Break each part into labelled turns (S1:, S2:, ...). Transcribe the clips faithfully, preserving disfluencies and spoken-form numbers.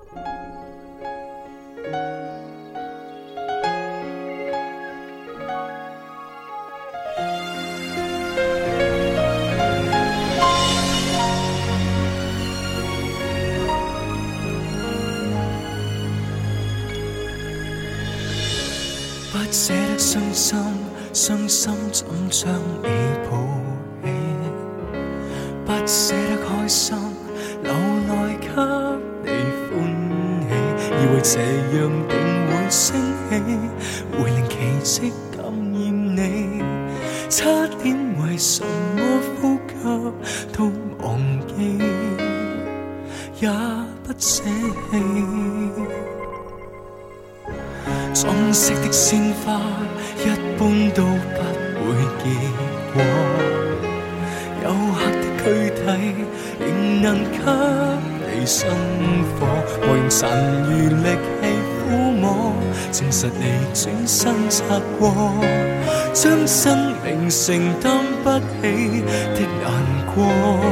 S1: 不捨得傷心，傷心怎將你抱起？不捨得開心，留來給你歡喜。以為這樣定會升起，會令奇蹟感染你。差點為什麼呼吸都忘記，也不捨棄。裝飾的鮮花一般都不會結果，有黑的軀體仍能給你生火。我用殘餘力氣撫摸，證實你轉身擦過，將生命承擔不起的難過，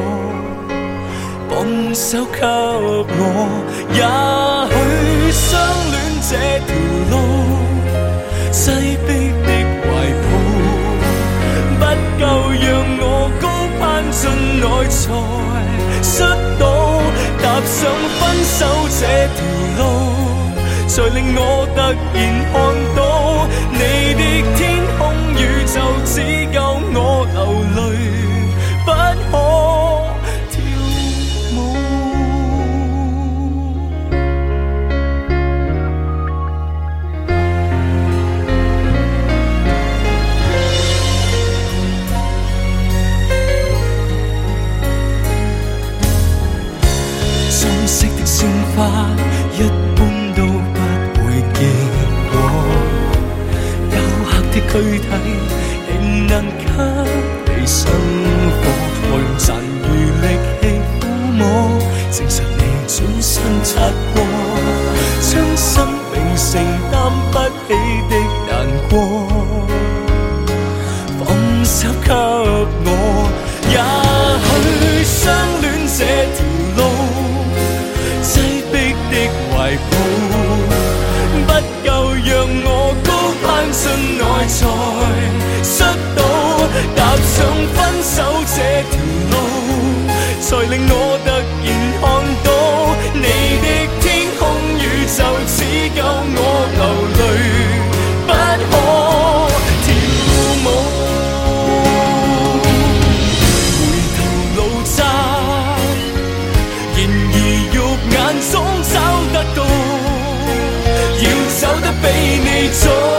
S1: 放手給我。也許相戀這條路，擠迫的懷抱，不夠讓我高攀進內才摔倒。踏上分手這條路，才令我突然看到，你的天空宇宙只夠我流淚，不可跳舞。色的鮮花一般都不會結果，有黑的軀體仍能給你生火。我用殘餘力氣撫摸，證實你轉身擦過，將生命承擔不起的難過，放手給我。也許相戀這條路，擠迫的懷抱，不夠讓我高攀進內才摔倒。踏上分手這條路，才令我突然看到，你的天空宇宙只夠我流淚，不可跳舞。回頭路窄，然而肉眼中找得到，要走得比你早。